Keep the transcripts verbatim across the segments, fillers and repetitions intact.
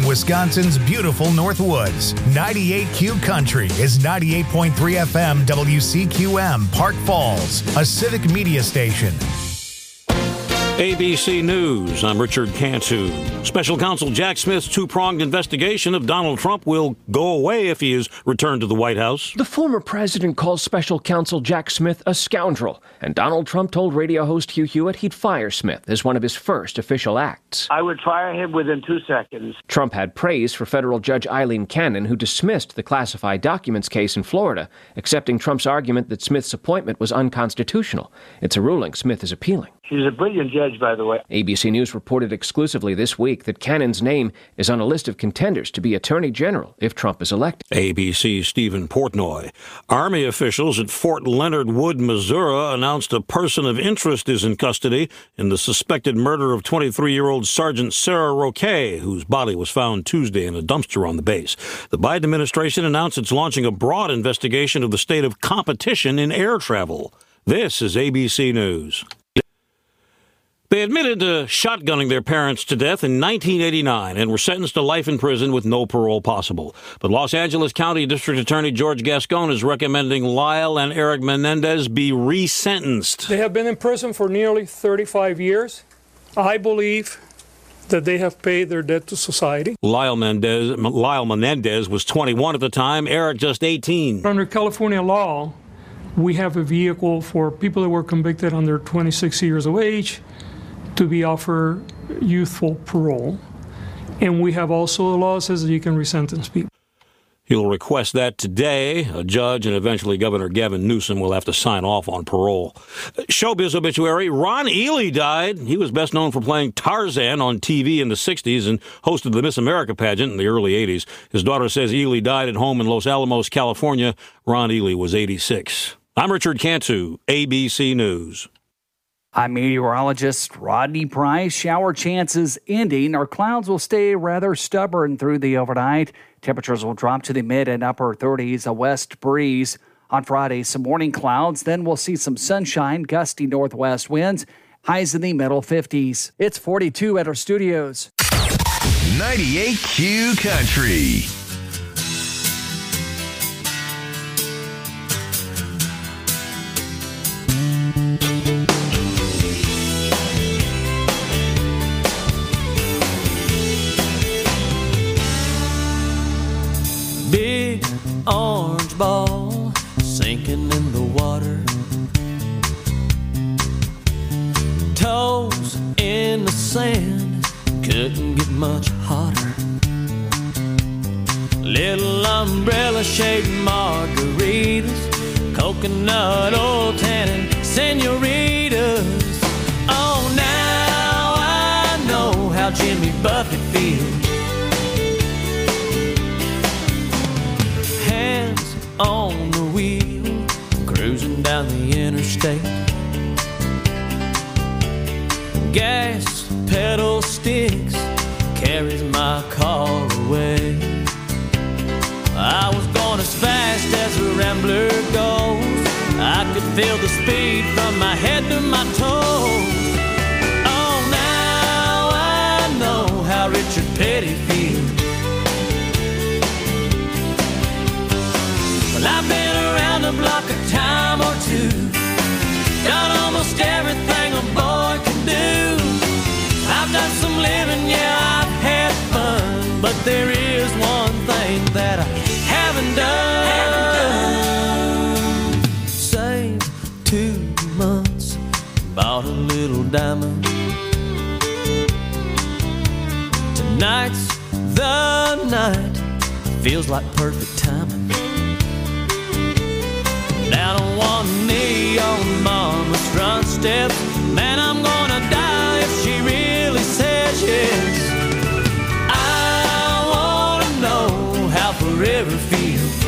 Wisconsin's beautiful Northwoods. ninety-eight Q Country is ninety-eight point three F M W C Q M, Park Falls, a civic media station. A B C News, I'm Richard Cantu. Special Counsel Jack Smith's two-pronged investigation of Donald Trump will go away if he is returned to the White House. The former president calls Special Counsel Jack Smith a scoundrel, and Donald Trump told radio host Hugh Hewitt he'd fire Smith as one of his first official acts. I would fire him within two seconds. Trump had praise for federal Judge Eileen Cannon, who dismissed the classified documents case in Florida, accepting Trump's argument that Smith's appointment was unconstitutional. It's a ruling Smith is appealing. She's a brilliant judge, by the way. A B C News reported exclusively this week that Cannon's name is on a list of contenders to be Attorney General if Trump is elected. A B C's Stephen Portnoy. Army officials at Fort Leonard Wood, Missouri, announced a person of interest is in custody in the suspected murder of twenty-three-year-old Sergeant Sarah Roquet, whose body was found Tuesday in a dumpster on the base. The Biden administration announced it's launching a broad investigation of the state of competition in air travel. This is A B C News. They admitted to shotgunning their parents to death in nineteen eighty-nine and were sentenced to life in prison with no parole possible. But Los Angeles County District Attorney George Gascon is recommending Lyle and Eric Menendez be resentenced. They have been in prison for nearly thirty-five years. I believe that they have paid their debt to society. Lyle Mendez, Lyle Menendez was twenty-one at the time, Eric just eighteen. Under California law, we have a vehicle for people that were convicted under twenty-six years of age to be offered youthful parole. And we have also a law that says that you can resentence people. He'll request that today. A judge and eventually Governor Gavin Newsom will have to sign off on parole. Showbiz obituary. Ron Ely died. He was best known for playing Tarzan on T V in the sixties and hosted the Miss America pageant in the early eighties. His daughter says Ely died at home in Los Alamos, California. Ron Ely was eighty-six. I'm Richard Cantu, A B C News. I'm meteorologist Rodney Price. Shower chances ending. Our clouds will stay rather stubborn through the overnight. Temperatures will drop to the mid and upper thirties, a west breeze. On Friday, some morning clouds. Then we'll see some sunshine, gusty northwest winds, highs in the middle fifties. It's forty-two at our studios. ninety-eight Q Country. Big orange ball sinking in the water, toes in the sand, couldn't get much hotter. Little umbrella shaped margaritas, coconut oil tannin senoritas. Oh, now I know how Jimmy Buffett feels. Hands on the wheel, cruising down the interstate. Gas pedal sticks, carries my car away. I was going as fast as a rambler goes. I could feel the speed from my head to my toes. Oh, now I know how Richard Petty feels. Well, I've been around the block a time or two, done almost everything a boy can do. I've done some living, yeah, I've had fun, but there is one thing that I haven't done. Haven't done. Saved two months, bought a little diamond. Tonight's the night, feels like perfect timing. Down on one knee on mama's front steps, man, I'm gonna die if she really says yes. I wanna know how forever feels.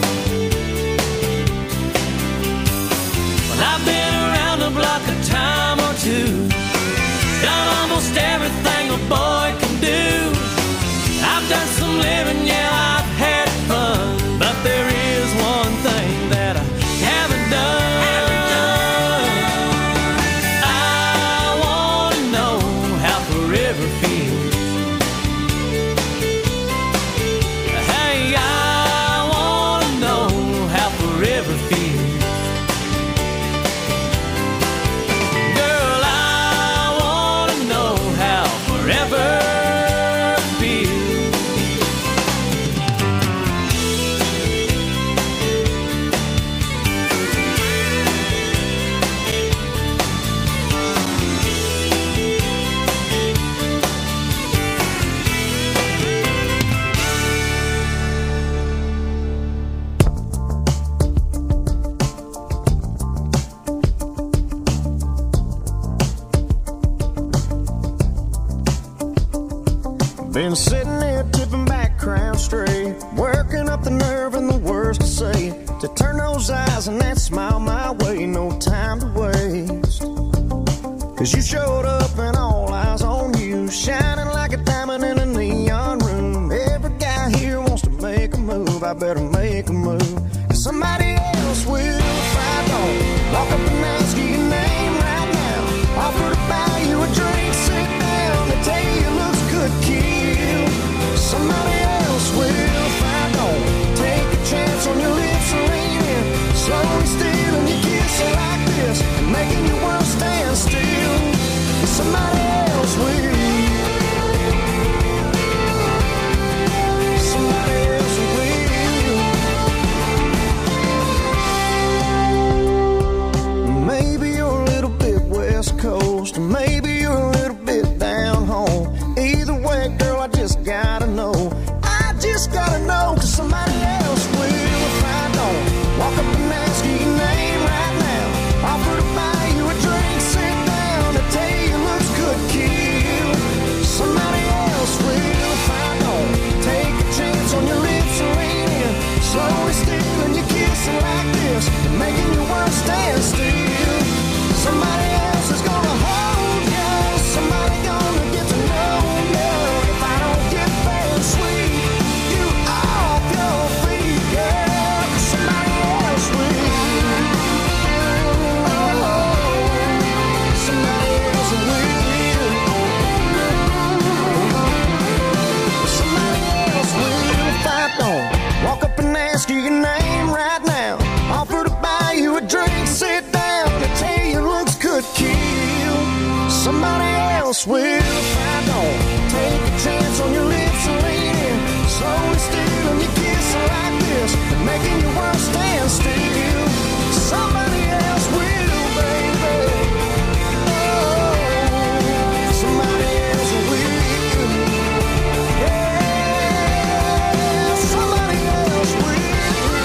Well, I've been around the block a time or two, done almost everything a boy can do. I've done some living, yeah, I've had fun, but there is one thing that I haven't done. Haven't done. ever feared. Girl, I wanna know how forever been sitting there tipping back, crown straight, working up the nerve and the words to say, to turn those eyes and that smile my way, no time to waste. Cause you showed up and all eyes on you, shining like a diamond in a neon room. Every guy here wants to make a move, I better make a move, cause somebody else will if I don't. Walk up and ask you your name right now, offer to buy you a drink, sit down, they tell you it looks good, kid. Somebody else will if I don't. Take a chance on your lips and lean in, slowly stealing your kiss like this, and making your world stand still. Somebody else will. Somebody else will. Maybe you're a little bit West Coast, or maybe you're a little bit down home. Either way, girl, I just gotta know. I just gotta know, cause somebody else will if I don't. Walk up and ask you your name right now, offer to buy you a drink, sit down, to tell you it looks good, kill. Somebody else will if I don't. Take a chance on your lips and lean in, slowly stealing your kissing like this, and making your world stand still. Somebody else is gonna hold you, somebody gonna get to know you. If I don't get there and sweet you off your feet, girl, somebody else will. Oh, somebody else will. Somebody else will if I don't. Walk up and ask you your name right now, offer to buy you a drink, sit down, to tell you it looks good, kill. Somebody else will if I don't. Take a chance on your lips and lean in, slowly stealing your kiss like this, and making your world stand still. Somebody else will, baby. Oh, somebody else will. Yeah, somebody else will.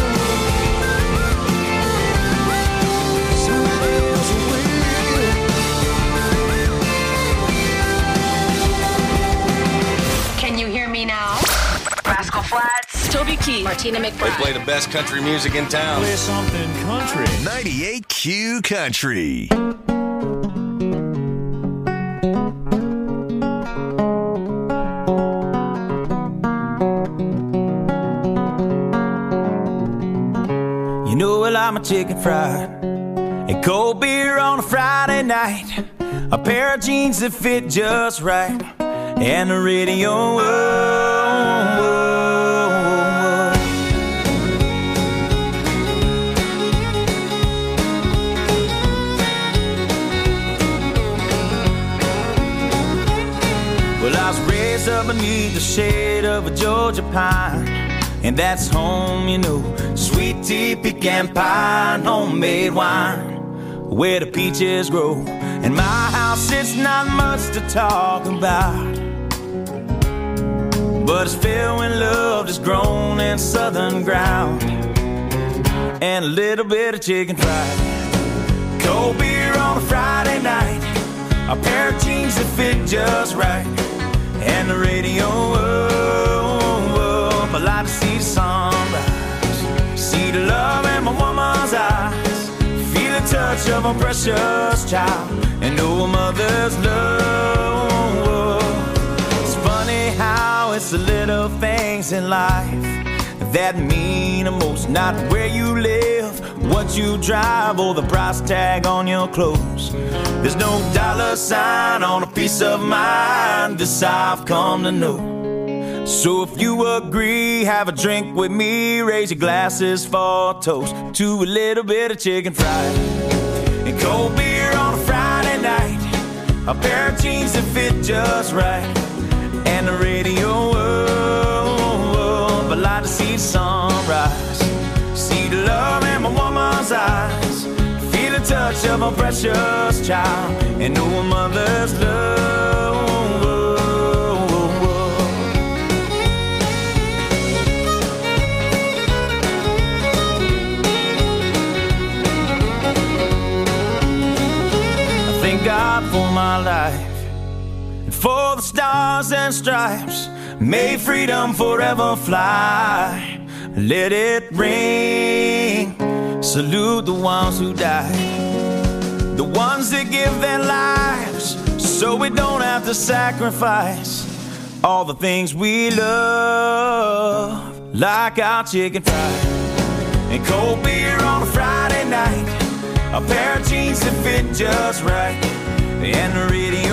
Somebody else will. Can you hear me now? Rascal Flatts, Toby Keith, Martina McBride. They play the best country music in town. Play something country. ninety-eight Q Country. You know I like my chicken fried and cold beer on a Friday night, a pair of jeans that fit just right, and the radio. Whoa, whoa, whoa. Well, I was raised up beneath the shade of a Georgia pine, and that's home, you know. Sweet tea, pecan pie, and homemade wine, where the peaches grow. In my house, it's not much to talk about, but it's filled with love that's grown in southern ground, and a little bit of chicken fried, cold beer on a Friday night, a pair of jeans that fit just right, and the radio. Oh, oh, I like to see the sunrise, see the love in my woman's eyes, feel the touch of a precious child, and know a mother's love. It's funny how it's the little things in life that mean the most, not where you live, what you drive, or the price tag on your clothes. There's no dollar sign on a peace of mind, this I've come to know. So if you agree, have a drink with me, raise your glasses for a toast to a little bit of chicken fried and cold beer on a Friday night, a pair of jeans that fit just right, and the radio. Oh, I'd like to see the sunrise, see the love in my woman's eyes, feel the touch of a precious child, and know a mother's love. Thank God for my life and for the stars and stripes. May freedom forever fly. Let it ring. Salute the ones who died, the ones that give their lives so we don't have to sacrifice all the things we love, like our chicken fried and cold beer on a Friday night, a pair of jeans that fit just right, and the radio.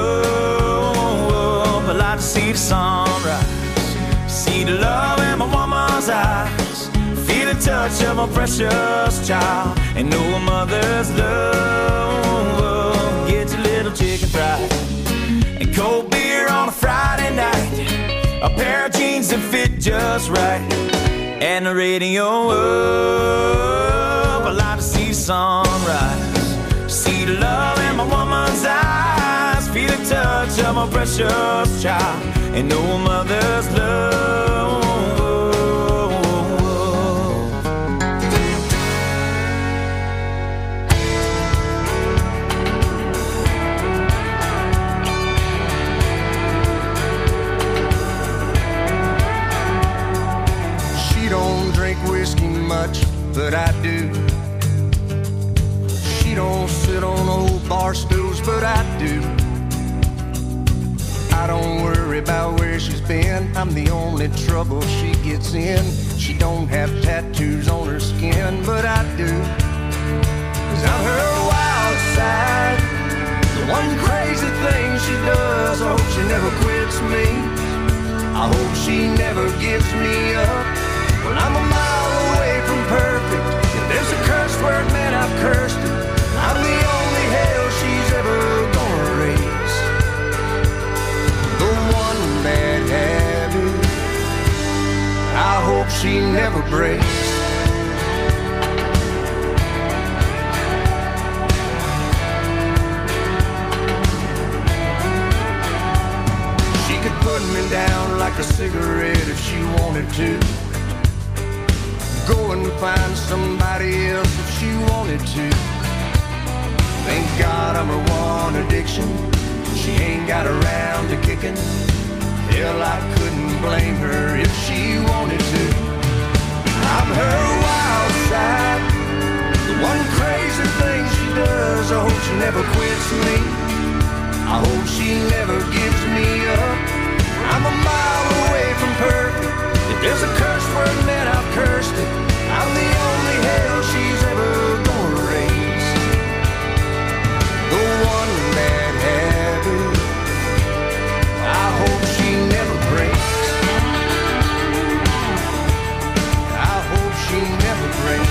Oh, I like to see the sunrise, see the love in my woman's eyes, feel the touch of a precious child, and know a mother's love. Get your little chicken fried and cold beer on a Friday night, a pair of jeans that fit just right, and the radio. Oh, I like to see the sunrise, see the love in my woman's eyes, feel the touch of my precious child, and know a mother's love. She don't drink whiskey much, but I do. She don't sit on old bar stools, but I do. I don't worry about where she's been, I'm the only trouble she gets in. She don't have tattoos on her skin, but I do. Cause I'm her wild side, the one crazy thing she does. I hope she never quits me, I hope she never gives me up. Well, I'm a mile away from perfect, if there's a curse word, man, I've cursed it. I'm the only hell she's ever gonna raise, the one bad habit I hope she never breaks. She could put me down like a cigarette if she wanted to, go and find somebody else if she wanted to. Thank God I'm her one addiction, she ain't got around to kicking. Hell, I couldn't blame her if she wanted to. I'm her wild side, the one crazy thing she does. I hope she never quits me, I hope she never gives me up. I'm a mile away from perfect, if there's a curse word, man, I've cursed it. I'm the only hell she's ever gonna raise, the one bad habit I hope she never breaks. I hope she never breaks.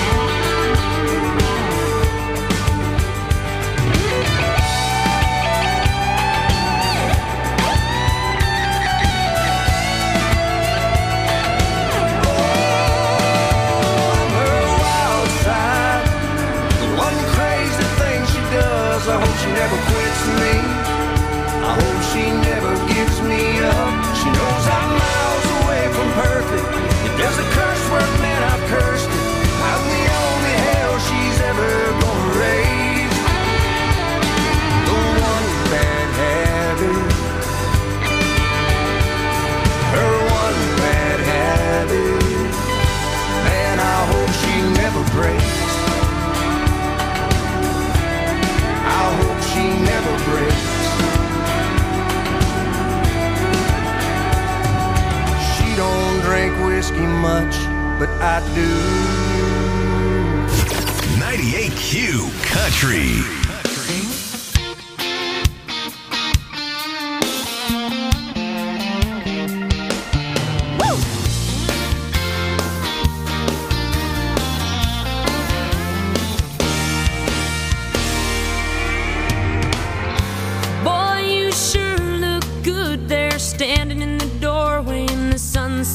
I hope she never quits me, I hope she never gives me up. She knows I'm miles away from perfect, if there's a curse word, man, I've cursed it. I'm the only hell she's ever gonna raise, the one bad habit, her one bad habit, man, I hope she never breaks. I hope she never breaks. She don't drink whiskey much, but I do. ninety-eight Q Country.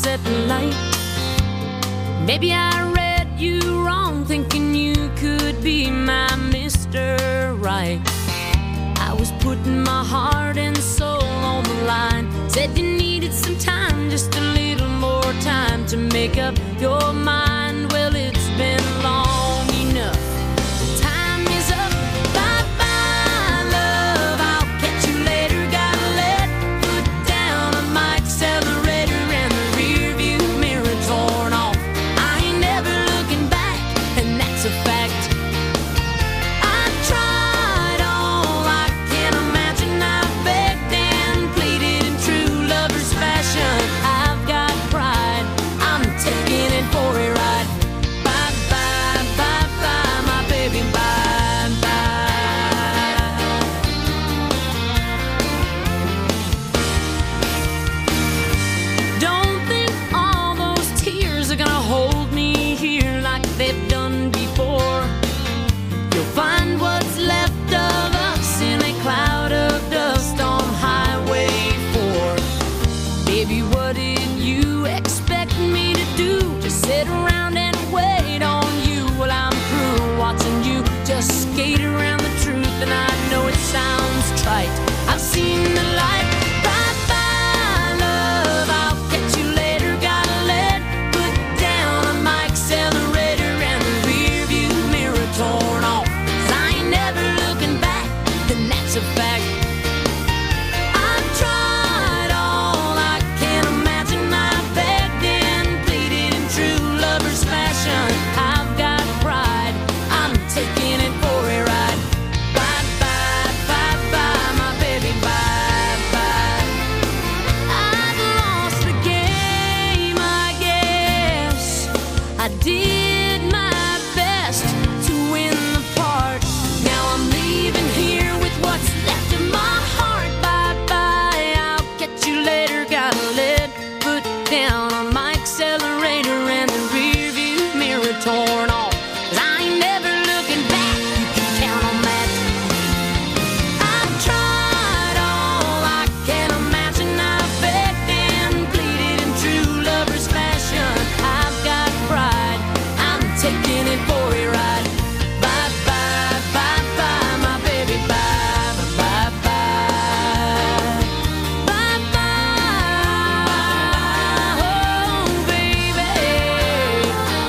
sunset light. Maybe I read you wrong, thinking you could be my Mister Right. I was putting my heart and soul on the line. Said you needed some time, just a little more time to make up your mind. Well, it's been long enough. Time is up. Bye-bye, love. I'll catch you later. Gotta let foot down on my accelerator and the rear view mirror torn off. I ain't never looking back, and that's a fact. I tried all I can imagine. I begged and pleaded in true lover's fashion. I've got pride. I'm taking it for a ride. Bye bye, bye bye, my baby, bye bye. Don't think all those tears are gonna hold me here like they've done before. You'll find what's left of us in a cloud of dust on Highway four. Baby, what did you expect me to do? Just sit around and wait on you? Well, I'm through watching you just skate around the truth, and I know it sounds trite. I've seen the light. Bye bye, love. I'll catch you later. Gotta let foot down on my accelerator and the rear view mirror torn off. 'Cause I ain't never looking back, and that's a fact. I've tried all I can imagine. I begged and pleaded in true lover's fashion. I've got pride. I'm taking it for a ride. Bye bye, bye bye, my baby, bye bye. I've lost the game, I guess. I did my best to win the part. Now I'm leaving here with what's left of my heart. Bye bye, I'll catch you later. Gotta let foot down on my accelerator and the rear view mirror torn off. 'Cause I ain't never looking back, you can count on that. I've tried all I can imagine. I begged and pleaded in true lover's fashion. I've got pride. I'm taking it for a ride. Bye bye, bye bye, my baby, bye bye, bye bye. Bye bye, oh baby.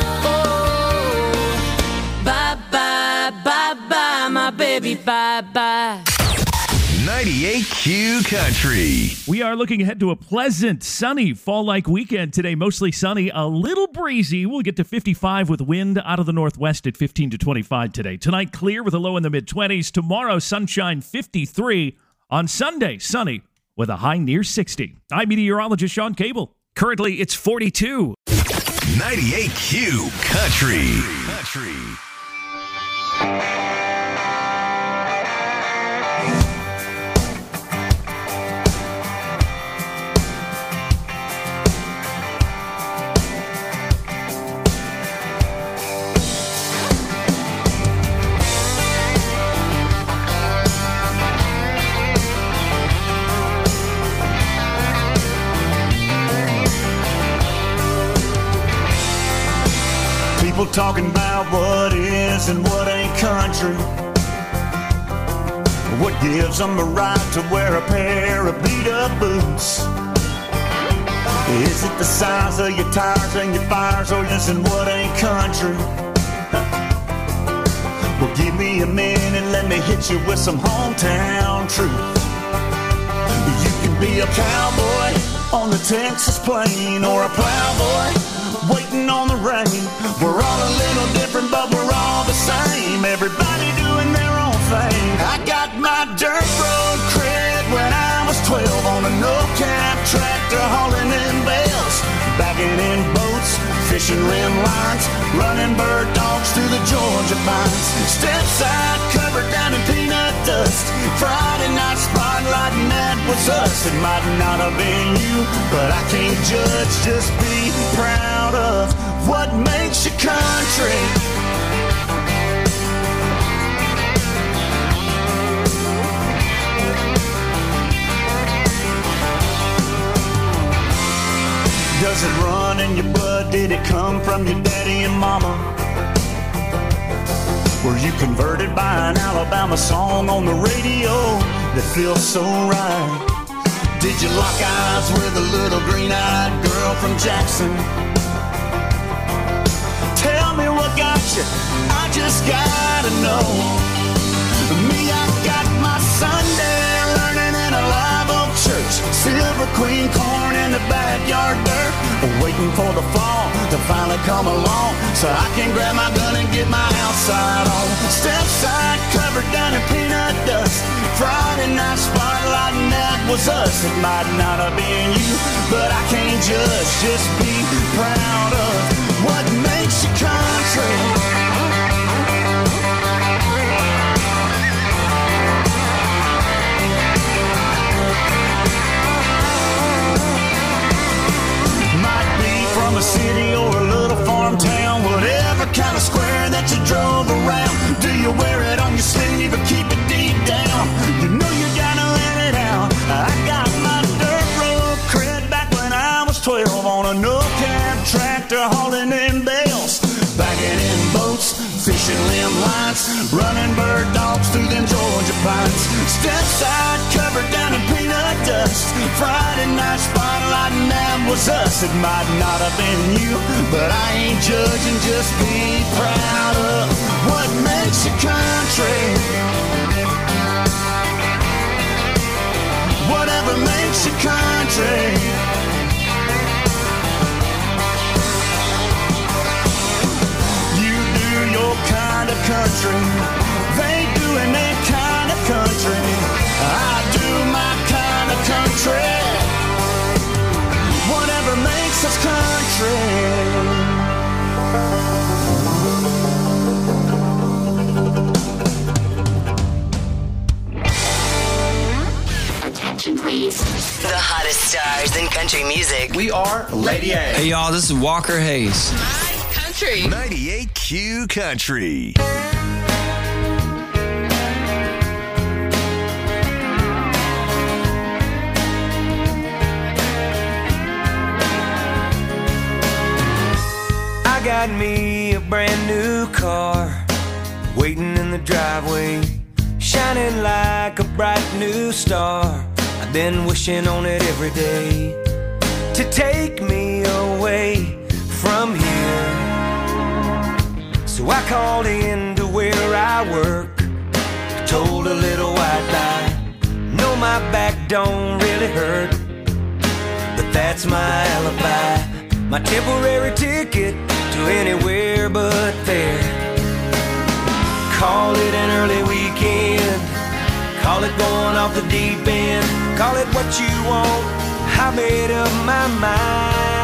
Oh, bye bye, bye bye, my baby, bye bye. ninety-eight Q Country. We are looking ahead to a pleasant, sunny, fall-like weekend today. Mostly sunny, a little breezy. We'll get to fifty-five with wind out of the northwest at fifteen to twenty-five today. Tonight, clear with a low in the mid-twenties. Tomorrow, sunshine, fifty-three. On Sunday, sunny with a high near sixty. I'm meteorologist Sean Cable. Currently, it's forty-two. ninety-eight Q Country. Country. People talking about what is and what ain't country. What gives them the right to wear a pair of beat-up boots? Is it the size of your tires and your fires, or is it what ain't country? Well, give me a minute, let me hit you with some hometown truth. You can be a cowboy on the Texas plain, or a plowboy waiting on the rain. We're all a little different, but we're all the same. Everybody doing their own thing. I got my dirt road cred when I was twelve on a no-cap tractor hauling in bales, backing in boats, fishing rim lines, running bird dogs through the Georgia pines. Step side covered down in peanut dust. Friday night spotlighting, that was us. It might not have been you, but I can't judge. Just be proud of what makes you country. Does it run did it come from your daddy and mama? Were you converted by an Alabama song on the radio that feels so right? Did you lock eyes with a little green-eyed girl from Jackson? Tell me what got you, I just gotta know. Me, I got my Sunday learning in a live oak church. Silver Queen corn in the backyard dirt. Waiting for the fall to finally come along so I can grab my gun and get my outside on. Step side covered down in peanut dust. Friday night spotlight and that was us. It might not have been you, but I can't judge. Just be proud of what makes you country. From a city or a little farm town, whatever kind of square that you drove around. Do you wear it on your sleeve or keep it deep down? You know you gotta let it out. I got my dirt road cred back when I was twelve on a no-cab tractor hauling in bales, bagging in boats, fishing limb lines, running bird dogs through them Georgia pines. Step side covered down in peanut dust. Friday night spotlight and that was us. It might not have been you, but I ain't judging. Just be proud of what makes you country. Whatever makes you country. Your kind of country, they doing their kind of country. I do my kind of country. Whatever makes us country. Attention, please. The hottest stars in country music. We are Lady A. Hey, y'all, this is Walker Hayes. Country. ninety-eight Q Country. I got me a brand new car waiting in the driveway, shining like a bright new star. I've been wishing on it every day to take me away from here. So I called in to where I work, told a little white lie. No, my back don't really hurt, but that's my alibi, my temporary ticket to anywhere but there. Call it an early weekend, call it going off the deep end, call it what you want, I made up my mind.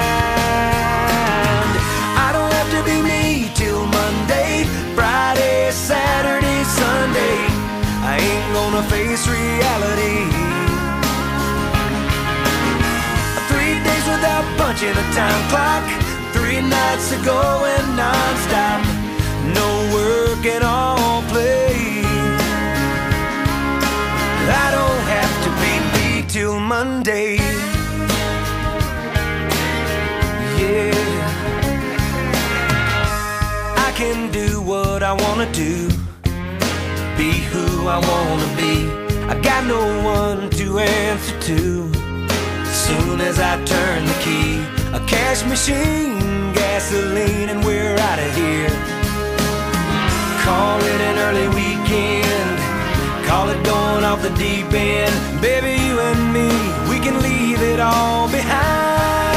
I don't have to be me till Monday, Friday, Saturday, Sunday. I ain't gonna face reality. Three days without punching a time clock, three nights of going non-stop, no work and all play. I don't have to be me till Monday. Yeah, I can do what I wanna do, be who I wanna be. I got no one to answer to. Soon as I turn the key, a cash machine, gasoline, and we're out of here. Call it an early weekend, call it going off the deep end. Baby, you and me, we can leave it all behind.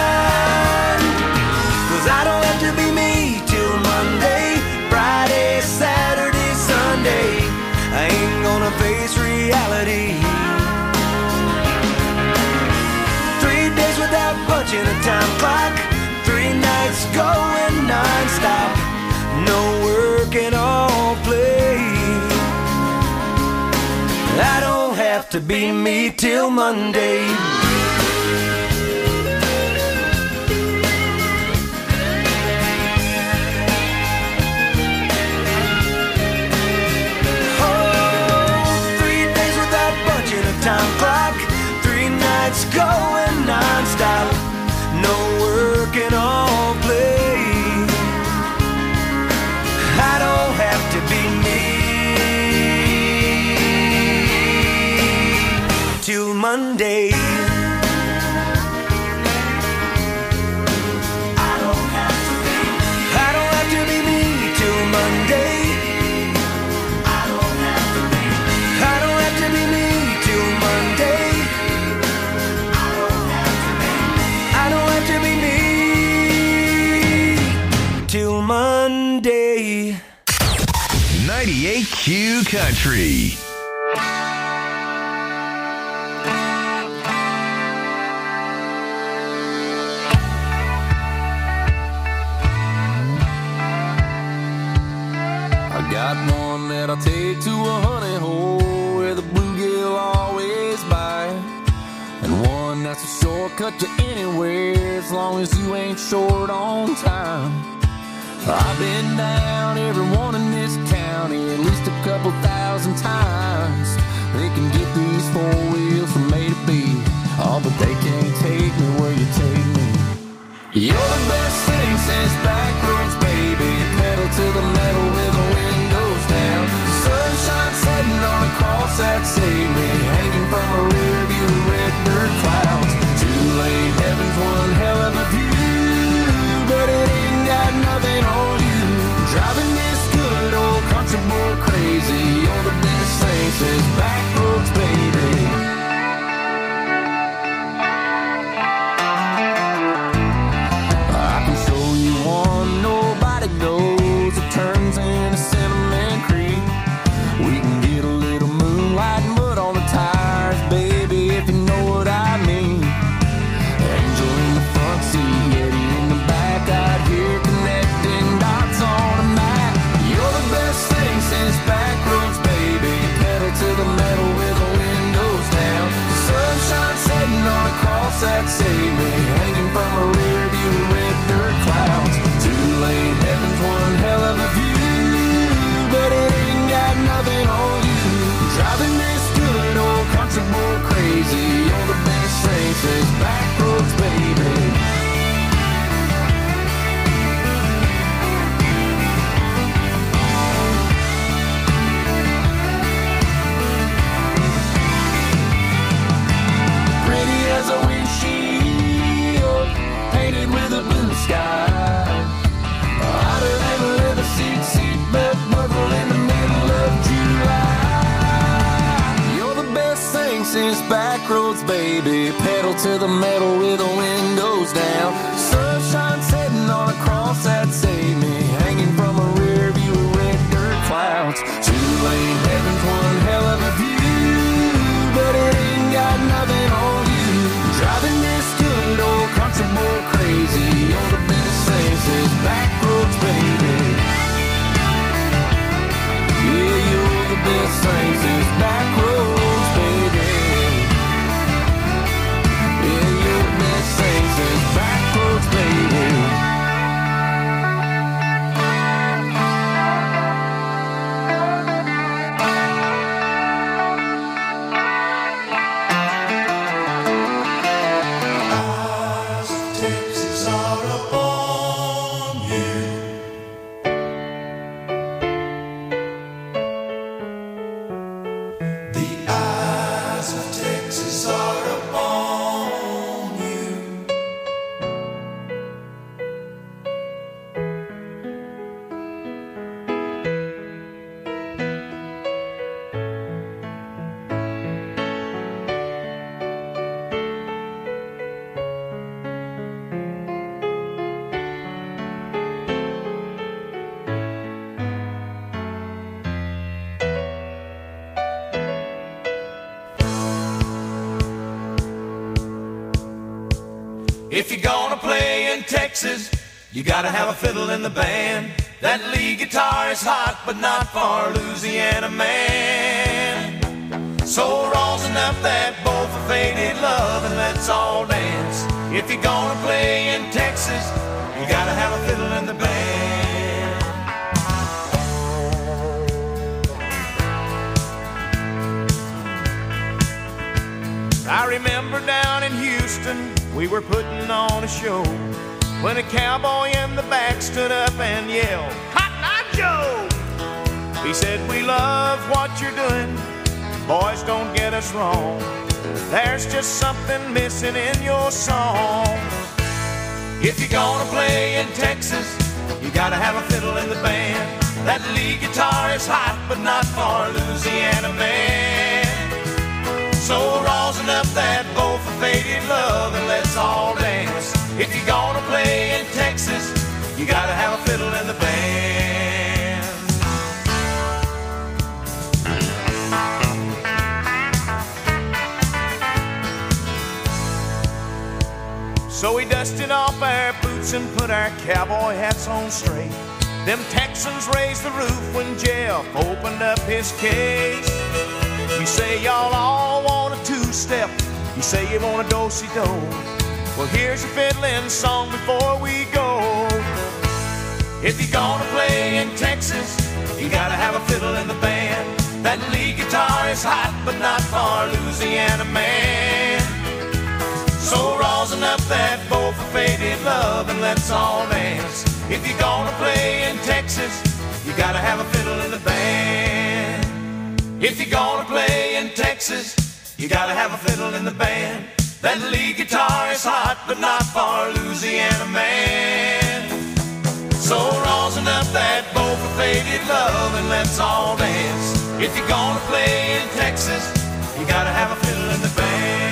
Cause I don't have to be me till Monday, Friday, Saturday, Sunday. I ain't gonna face reality. Three days without punching a time clock, three nights going non-stop, no work and all play. I don't have to be me till Monday. Oh, three days without punching a time clock, three nights going non-stop, no work and all Monday. I don't have to be, I don't have to be me till Monday. I don't have to be, I don't have to be me till Monday. I don't have to be, I don't have to be me till Monday. ninety-eight Q Country. I got one that I'll take to a honey hole where the bluegill always bite, and one that's a shortcut to anywhere as long as you ain't short on time. I've been down every one in this county at least a couple thousand times. They can get these four wheels from A to B, oh, but they can't take me where you take me. You're the best thing since backroads, baby. Pedal to the metal with the windows down. Sunshine setting on a cross that saved me, hanging from a rear view of red dirt clouds. Too late, heaven's one hell of a view, but it ain't got nothing on you. Driving this good old country boy crazy. You're the best thing since backroads, baby. I can show you one nobody knows. It turns into Cinnamon Creek. We can get a little moonlight and mud on the tires, baby, if you know what I mean. Angel in the front seat, Eddie in the back, out here connecting dots on a map. You're the best thing since backroads, baby. Pedal to the metal with the windows down. Sunshine setting on a cross that saved me, hanging from a rear view of red dirt clouds. Too late, heaven's one hell of a view, but it ain't got nothing on you. Driving this good old country boy crazy. You're the best thing since backroads, baby. Pretty as a windshield, painted with a blue sky. Hotter than a leather seat, seatbelt buckle in the middle of July. You're the best thing since backroads, baby. Pedal to the metal with the windows down. Sunshine setting on a cross that saved me, hanging from a rear view of red dirt clouds. Too late, heaven's one hell of a view, but it ain't got nothing on you. Driving this good old country boy crazy. You're the best thing since backroads, baby. Yeah, you're the best thing since backroads, baby. Yeah, you're the best thing since backroads, baby. Texas are upon you. The eyes of Texas are upon you. If you're gonna play in Texas, you gotta have a fiddle in the band. That lead guitar is hot, but not for Louisiana man. So rosin up that bowl for faded love and let's all dance. If you're gonna play in Texas, you gotta have a fiddle in the band. I remember down in Houston, we were putting on a show when a cowboy in the back stood up and yelled, "Cotton Eye Joe!" He said, "We love what you're doing, boys, don't get us wrong. There's just something missing in your song. If you're gonna play in Texas, you gotta have a fiddle in the band. That lead guitar is hot, but not for Louisiana man. So rosin up that bowl for faded love and let's all dance. If you're gonna play in Texas, you gotta have a fiddle in the band. So we dusted off our boots and put our cowboy hats on straight. Them Texans raised the roof when Jeff opened up his case. You say y'all all want a two-step, you say you want a do-si-do. Well, here's a fiddling song before we go. If you're gonna play in Texas, you gotta have a fiddle in the band. That lead guitar is hot, but not for Louisiana man. So rosin up that bowl for faded love and let's all dance. If you're gonna play in Texas, you gotta have a fiddle in the band. If you're gonna play in Texas, you gotta have a fiddle in the band. That lead guitar is hot, but not for Louisiana man. So rosin up that bowl for faded love and let's all dance. If you're gonna play in Texas, you gotta have a fiddle in the band.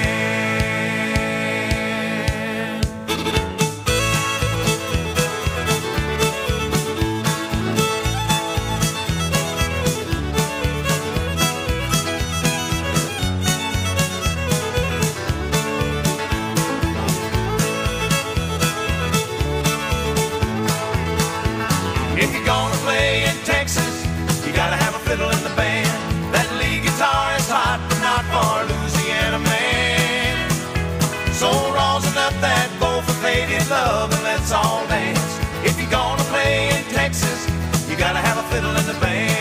If you're gonna play in Texas, you gotta have a fiddle in the band. That lead guitar is hot, but not for Louisiana man. So rosin up that bowl for faded love and let's all dance. If you're gonna play in Texas, you gotta have a fiddle in the band.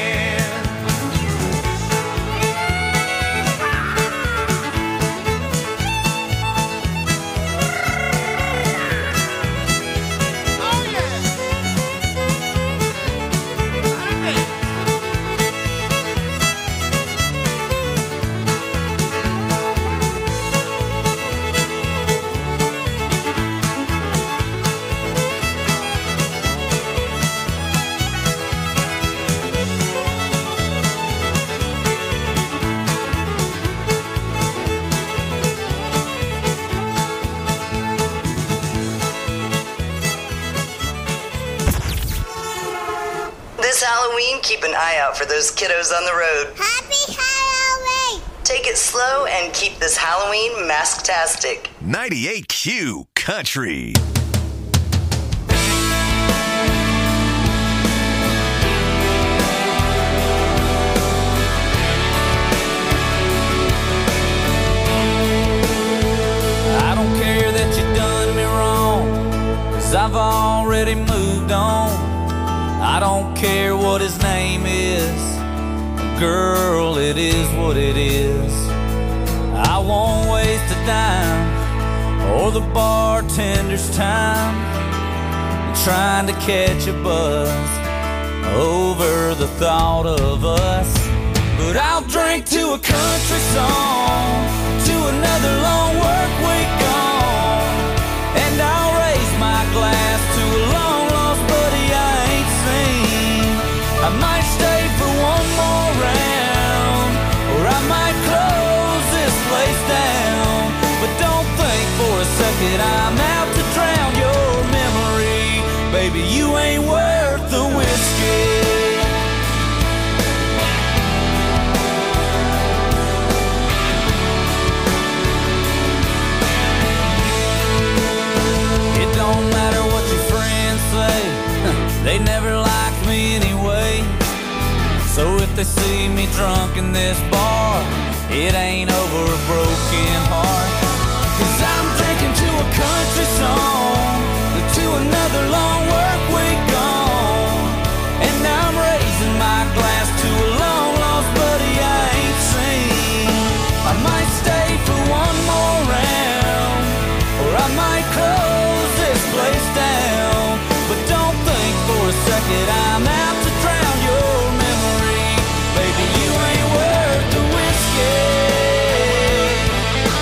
This Halloween, keep an eye out for those kiddos on the road. Happy Halloween! Take it slow and keep this Halloween mask-tastic. ninety-eight Q Country. I don't care that you done me wrong, 'cause I've already moved on. I don't care what his name is, girl, it is what it is. I won't waste a dime or the bartender's time trying to catch a buzz over the thought of us. But I'll drink to a country song, to another long work week gone, and I'll raise my glass to a long lost buddy I ain't seen. I might stay for one more round, or I might close this place down. But don't think for a second I'm out to drown your memory. Baby, you ain't worth the whiskey. It don't matter what your friends say, they never liked me anyway. So if they see me drunk in this bar, it ain't over a broken heart. 'Cause I'm drinking to a country song, to another long work week gone, and I'm raising my glass to a long lost buddy I ain't seen. I might stay for one more round, or I might close this place down. But don't think for a second I'm out to drown your memory. Baby, you ain't worth the whiskey.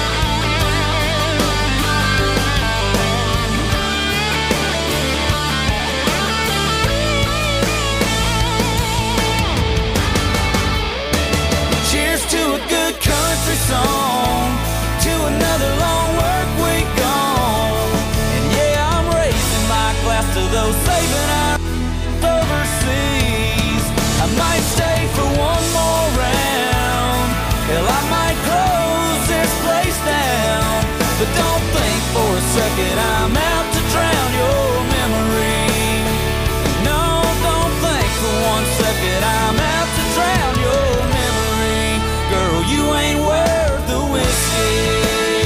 second I'm out to drown your memory. No, don't think for one second I'm out to drown your memory. Girl, you ain't worth the whiskey.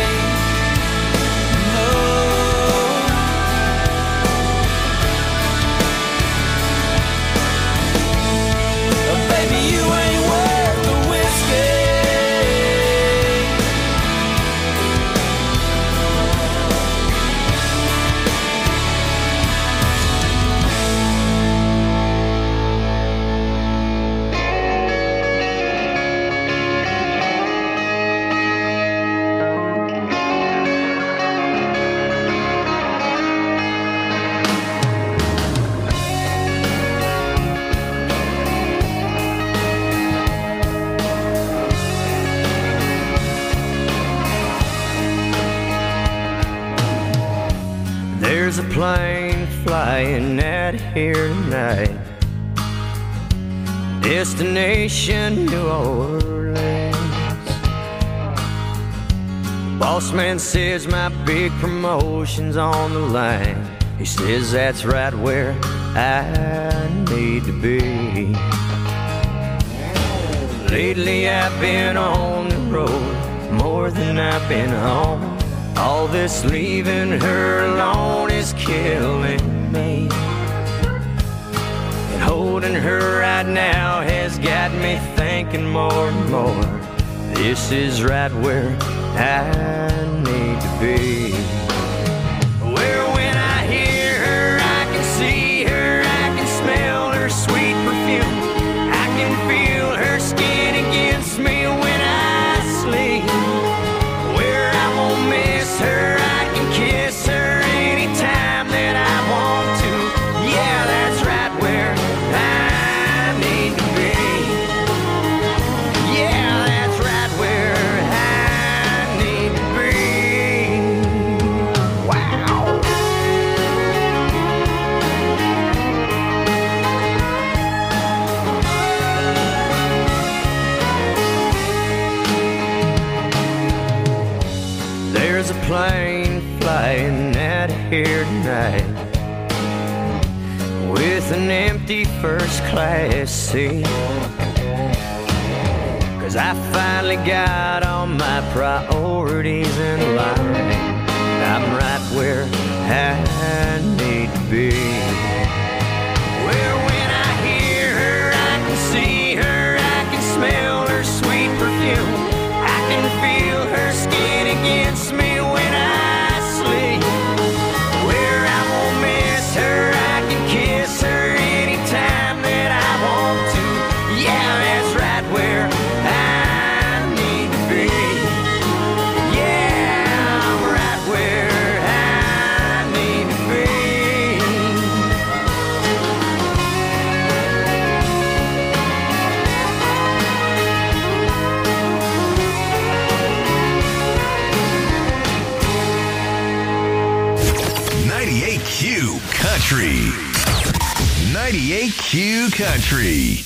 There's a plane flying out of here tonight, destination New Orleans. Boss man says my big promotion's on the line. He says that's right where I need to be. Lately I've been on the road more than I've been home. All this leaving her alone is killing me. And holding her right now has got me thinking more and more. This is right where I need to be. Where when I hear her, I can see her, I can smell her sweet perfume. I can feel her skin against me when I sleep. Where I won't miss her, I can kiss her anytime that I want to. Yeah, that's right where I need to be. Yeah, that's right where I need to be. Wow. There's a plane flying out of here tonight with an empty first class seat. Cause I finally got all my priorities in line. I'm right where I need to be. Where when I hear her, I can see her, I can smell her sweet perfume. I can feel her skin against me when I sleep. Where I won't miss her, I can kiss her anytime that I want to. Yeah, that's right where I need to be. Yeah, I'm right where I need to be. ninety-eight Q Country. ninety-eight Q Country.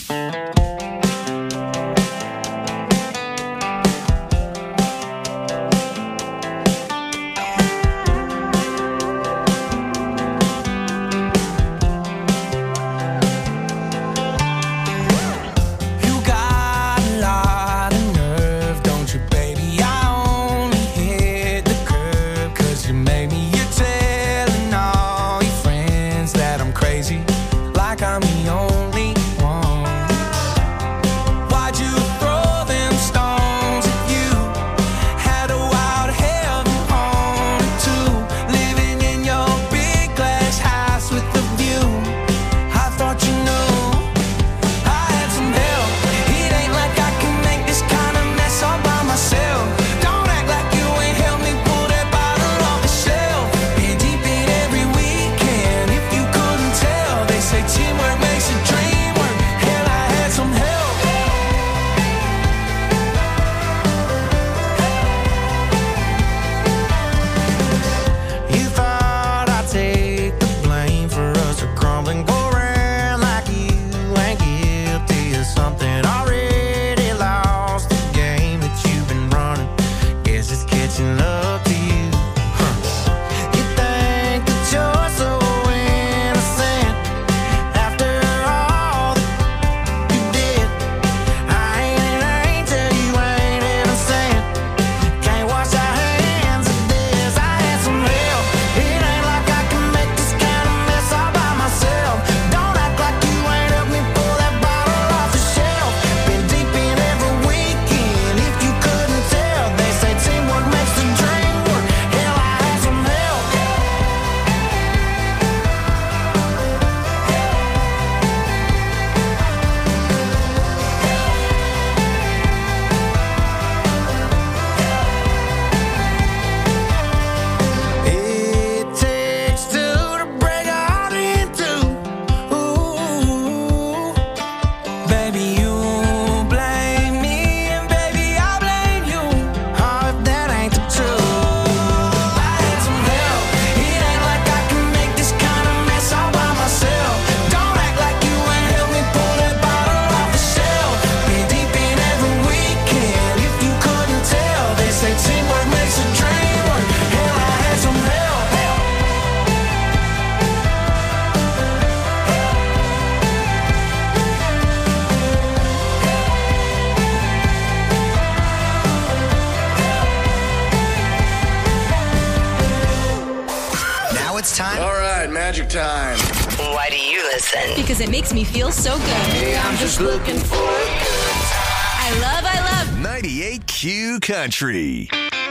You got a lot of nerve, don't you, baby? I only hit the curb 'cause you made me. You're telling all your friends that I'm crazy, like I'm the only one. time. Why do you listen? Because it makes me feel so good. Hey, I'm just looking for a good time. I love, I love ninety-eight Q Country.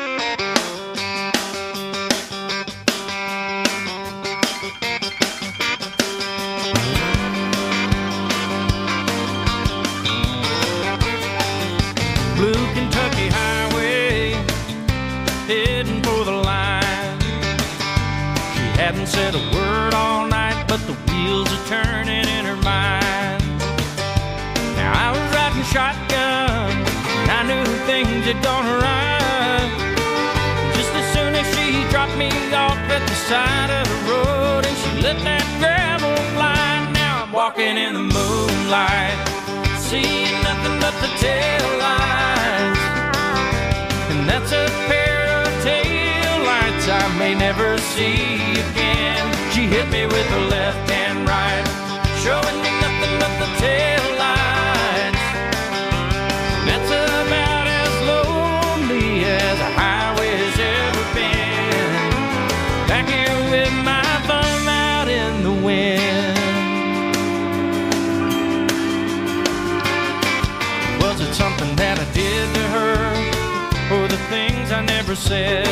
Blue Kentucky Highway, heading for the line. She hadn't said a word all night, but the wheels are turning in her mind. Now I was riding shotgun, and I knew things had gone right. Just as soon as she dropped me off at the side of the road, and she let that gravel fly. Now I'm walking in the moonlight, seeing nothing but the tail lights. And that's a pair of tail lights I may never see again. She hit me with her left and right, showing me nothing but the tail lights. And that's about as lonely as a highway's ever been. Back here with my thumb out in the wind. Was it something that I did to her, or the things I never said?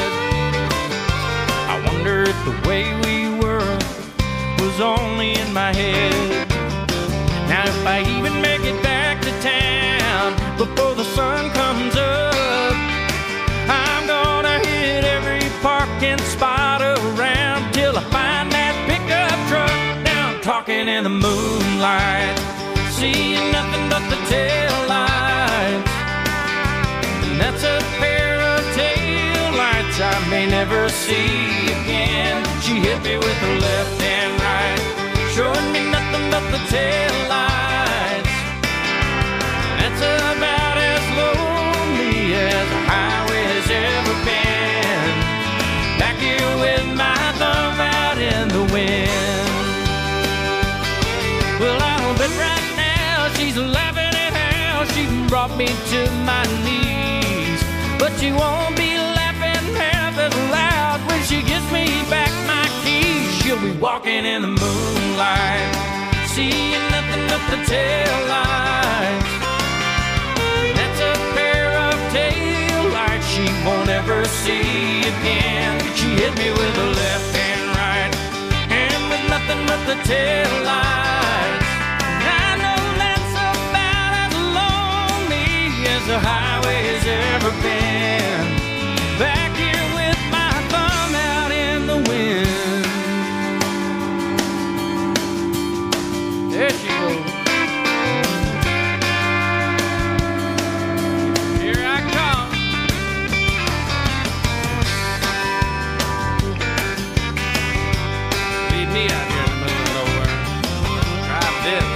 I wonder if the way we were was only in my head. Now if I even make it back to town before the sun comes up, I'm gonna hit every parking spot around till I find that pickup truck. Now I'm talking in the moonlight, seeing nothing but the tail lights. And that's a pair of tail lights I may never see again. She hit me with her left and right, showing me nothing but the tail lights. That's about as lonely as a highway has ever been. Back here with my thumb out in the wind. Well, I'll bet right now she's laughing at how she brought me to my knees. But she won't be laughing half as loud when she gives me back my keys. She'll be walking in the moonlight, seeing nothing but the tail lights. That's a pair of tail lights she won't ever see again. She hit me with her left and right, and with nothing but the tail lights. I know that's about as lonely as the highway has ever been. Back here with my thumb out in the wind. There she goes. Here I come. Leave me out here in the middle of nowhere. Drive this.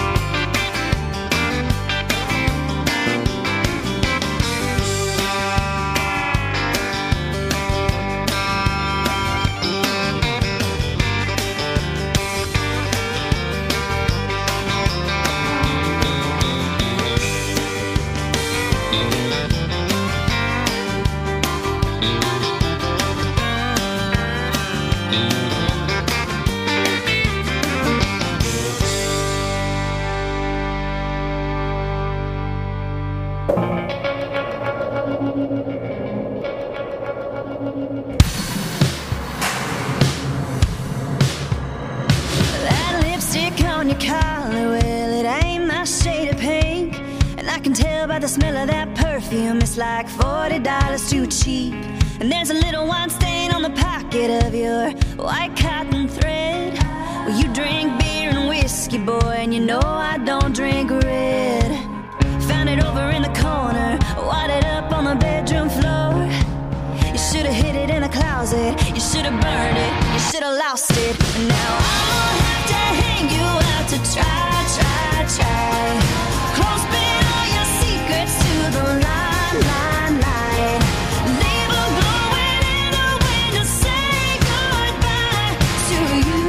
That lipstick on your collar, well, it ain't my shade of pink. And I can tell by the smell of that perfume, it's like forty dollars too cheap. And there's a little wine stain on the pocket of your white cotton thread. Well, you drink beer and whiskey, boy, and you know I don't drink red. Found it over in the corner, wadded up on the bedroom floor. You should've hid it in a closet, you should've burned it, you should've lost it. And now I won't have to hang you out to try, try, try. Close bid all your secrets to the line, line, line. Leave a glowing in the wind to say goodbye to you.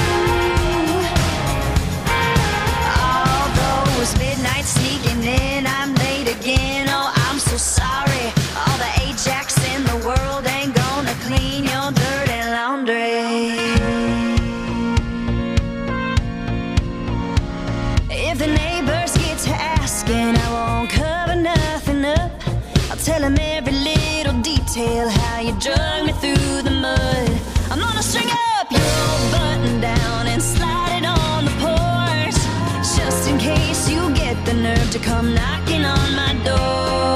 All those midnights sneaking in, I'm late again, oh I'm so sorry. All the Ajax in the world ain't gonna clean your dirty laundry. tell him every little detail, how you drug me through the mud. I'm gonna string up your old button down and slide it on the porch, just in case you get the nerve to come knocking on my door.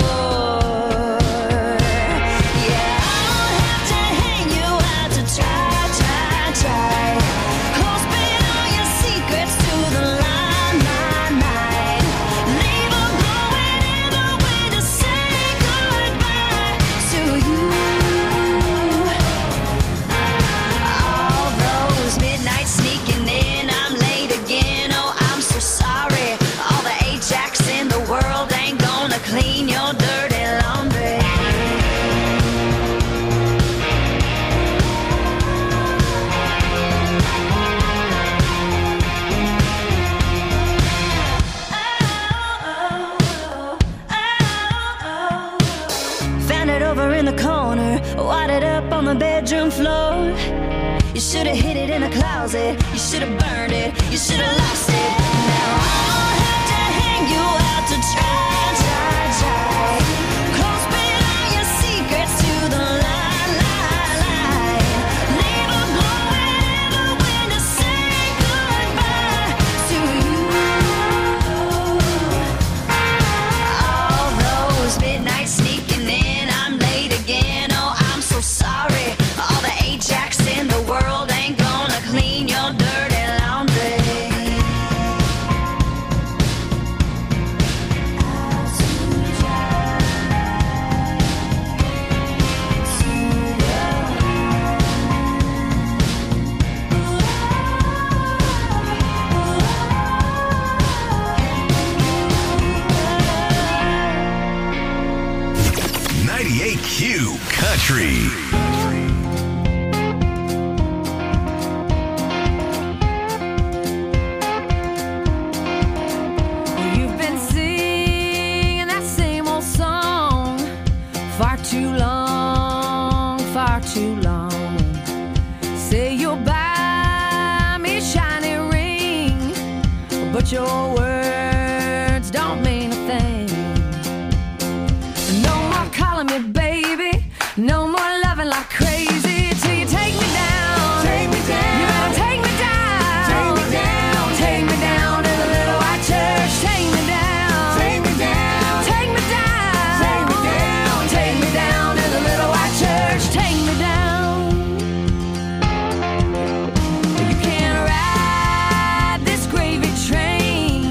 Yeah, I don't have to hang you out to try, try, try. Close bit all your secrets to the line, line, line. Leave a glowing in the way to say goodbye to you. All those midnights sneaking in, I'm late again, oh I'm so sorry. All the Ajax in the world ain't gonna clean your dirty laundry. Found it over in the corner, wadded up on the bedroom floor. You should have hid it in a closet, you should have burned it, you should have lost it. Now I'll have to hang you out to try, try, try. Close bit all your secrets to the line, line, line. Leave a glowing in the wind to say goodbye to you. All those midnights sneaking in, I'm late again, oh I'm so sorry. All the Ajax in the world ain't gonna clean your dirty laundry. ninety-eight Q Country. You've been singing that same old song far too long, far too long. Say you'll buy me a shiny ring, but your words don't mean a thing. No more calling me baby, no more loving like crazy till you take me down. Take me down. You better take me down. Take me down. Take me down to the little white church. Take me down. Take me down. Take me down. Take me down. Take me down to the little white church. Take me down. You can't ride this gravy train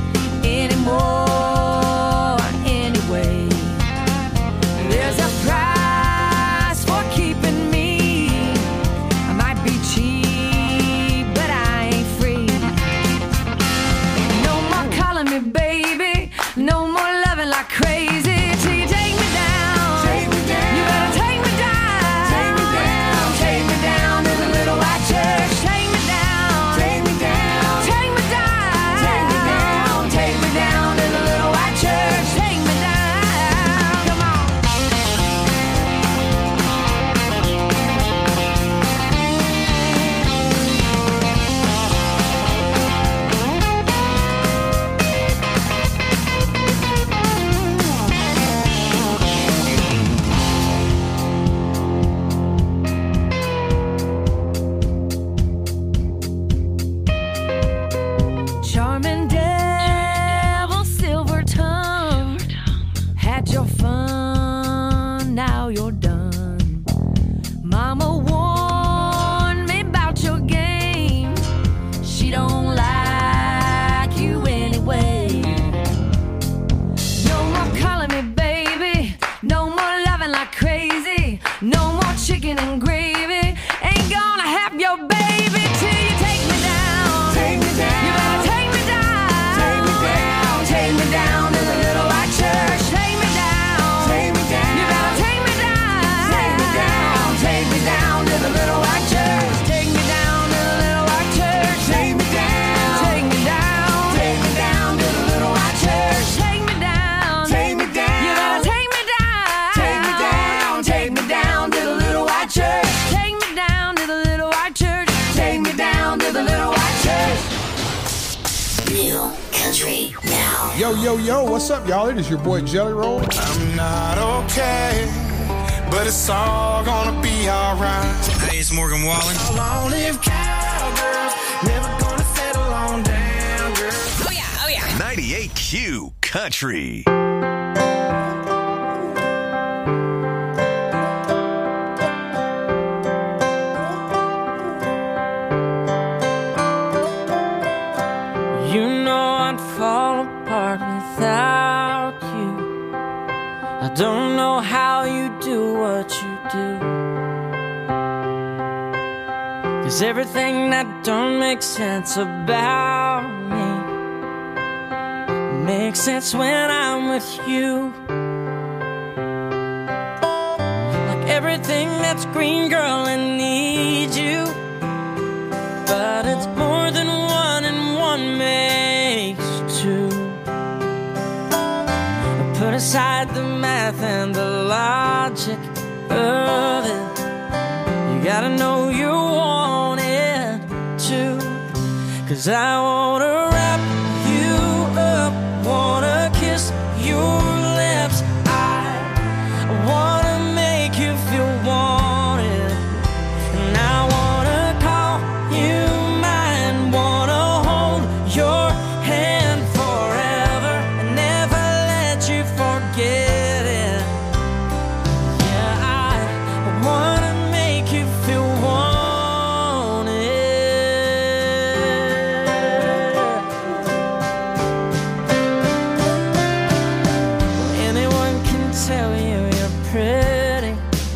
anymore anyway. There's a price for keeping me. I might be cheap, but I ain't free. No more calling me baby, no more loving like crazy till you take me down. Take me down. You better take me down. Take me down. Take me down to the little white church. Take me down. Take me down. Take me down. Take me down. Take me down to the little white church. Take me down. Come on. Charming devil, silver tongue, had your fun, now you're done. Mama warned me about your game, she don't like you anyway. No more calling me baby, no more loving like crazy, no more chicken and gravy, ain't gonna have your baby till you take me down. Take me down. You better take me down. Take me down. Take me down to the little white church. Take me down. Take me down. You better take me down. Take me down. Take me down to the little white church. Take me down to the little white church. Take me down. Take me down. Take me down to the little white church. Take me down. Take me down. You better take me down. Take me down. Take me down to the little white church. Take me down to the little white church. Take me down to the little white church. New country now. Yo, yo, yo, what's up, y'all? It is your boy Jelly Roll. I'm not okay, but it's all gonna be alright. Hey, it's Morgan Wallen. Long live cowgirls, never gonna settle on down, girl. Oh yeah, oh yeah. ninety-eight Q Country. You know I'd fall apart without you. I don't know how you do what you do. 'Cause everything that don't make sense about me makes sense when I'm with you. Like everything that's green, girl, I need you. But it's more than one and one makes two. Put aside the math and the logic of it. You gotta know you want it too. 'Cause I wanna wrap you up, wanna kiss your lips. I wanna make you feel wanted. And I wanna call you mine, wanna hold your hand forever and never let you forget it. Yeah, I wanna make you feel wanted. Anyone can tell you you're pretty,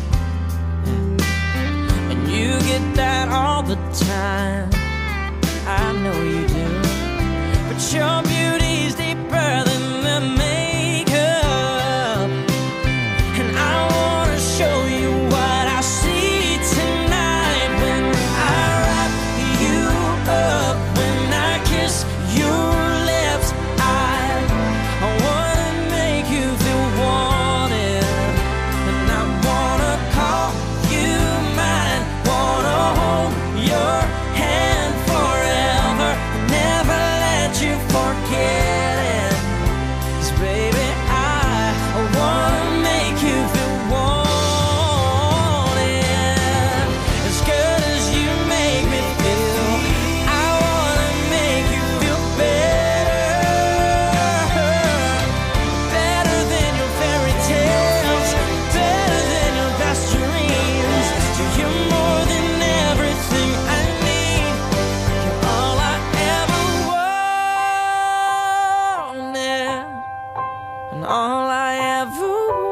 and you get that all the time. I know you do. But your beauty's deeper than the makeup. And I wanna show you what I see tonight when I wrap you up, when I kiss your lips. I, I wanna make you feel wanted. And I wanna call you mine, wanna hold your hand forever, never let you forget it. 'Cause baby, I, I wanna make you feel wanted. As good as you make me feel, I wanna make you feel better. Better than your fairy tales, better than your best dreams. You're more than everything I need. You're all I ever wanted, and all I ever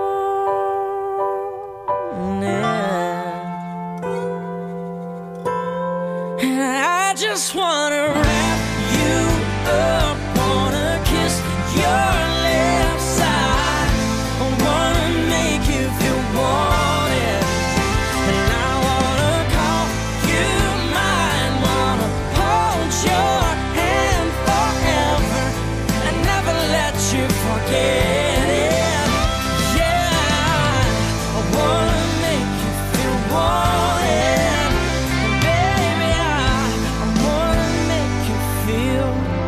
wanted. And I just wanna wrap you up, wanna kiss your lips. I wanna make you feel wanted. And I wanna call you mine, wanna hold your hand forever and never let you forget it. Yeah, I wanna make you feel wanted. And baby, I, I wanna make you feel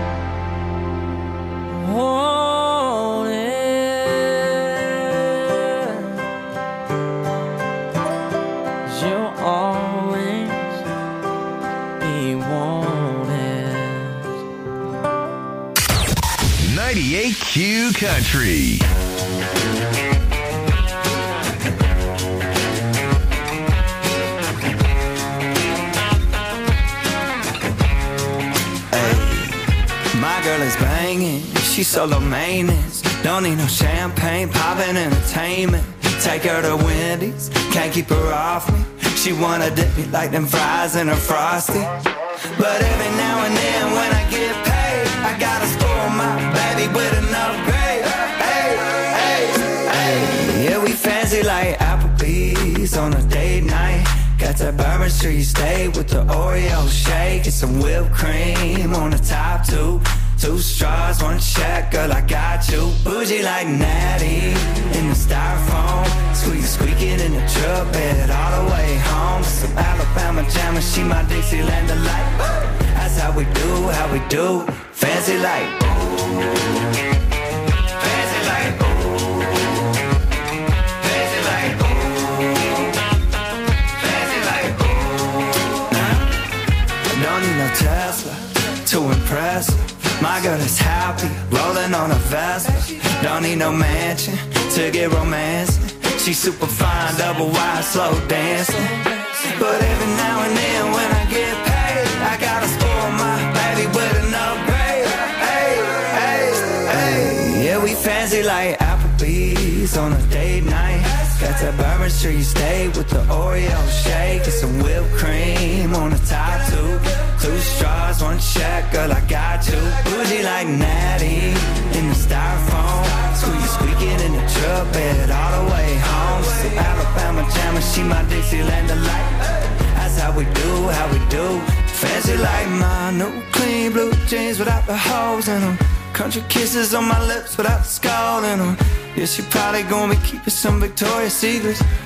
wanted. 'Cause you'll always be wanted. ninety-eight Q Country. My girl is banging, she's solo maintenance. Don't need no champagne, poppin' entertainment. Take her to Wendy's, can't keep her off me. She wanna dip me like them fries in her Frosty. But every now and then when I get paid, I gotta spoil my baby with an upgrade. Hey, hey, hey. Yeah, we fancy like Applebee's on a date night. Got that Bourbon Street steak with the Oreo shake and some whipped cream on the top two. Two straws, one check, girl, I got you. Bougie like Natty in the styrofoam. Squeak, squeaking in the truck bed all the way home. Some Alabama jammer, she my Dixieland delight. That's how we do, how we do, fancy like. girl that's happy, rolling on a Vespa. Don't need no mansion to get romance. She's super fine, double wide, slow dancing. But every now and then when I get paid, I gotta spoil my baby with an upgrade. Hey, hey, hey. Yeah, we fancy like Applebee's on a date night. Got that Bourbon Street steak with the Oreo shake and some whipped cream on the top two. Two straws, one check, girl, I got you. Bougie like Natty in the styrofoam. Screw you squeaking in the truck bed all the way home. So Alabama jammer, she my Dixieland delight. That's how we do, how we do. Fancy like my new clean blue jeans without the holes in them. Country kisses on my lips without the skull in them. Yeah, she probably gonna be keeping some Victoria's Secrets.